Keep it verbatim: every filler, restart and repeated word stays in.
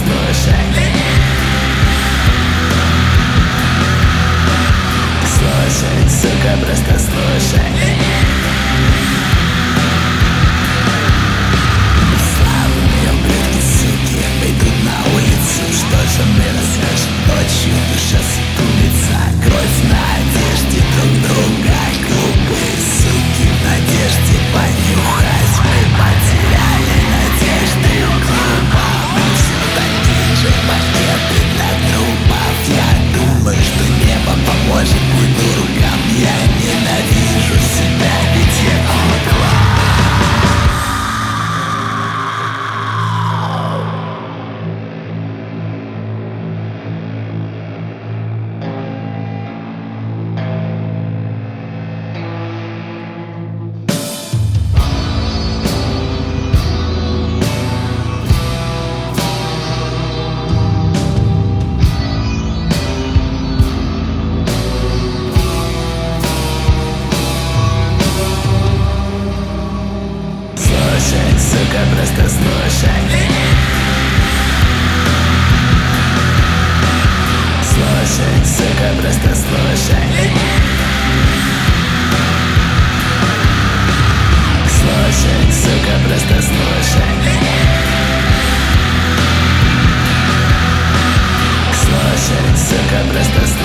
слушай. Слушай, сука, просто слушай. Славные ублюдки, суки, выйдут на улицу. Что же мне расскажет ночью? Душа сутулится, кровь на одежде друг друга. Глупые суки в надежде понюхать. Мы потеряли надежды глупо. Мы все такие же пакеты для трупов. Я думаю, что небо поможет придуркам. Я ненавижу себя, ведь я кукла. Слушай, сука, просто слушай. Слушай, сука, просто слушай. Слушай, сука, просто слушай. Слушай, сука, просто слушай.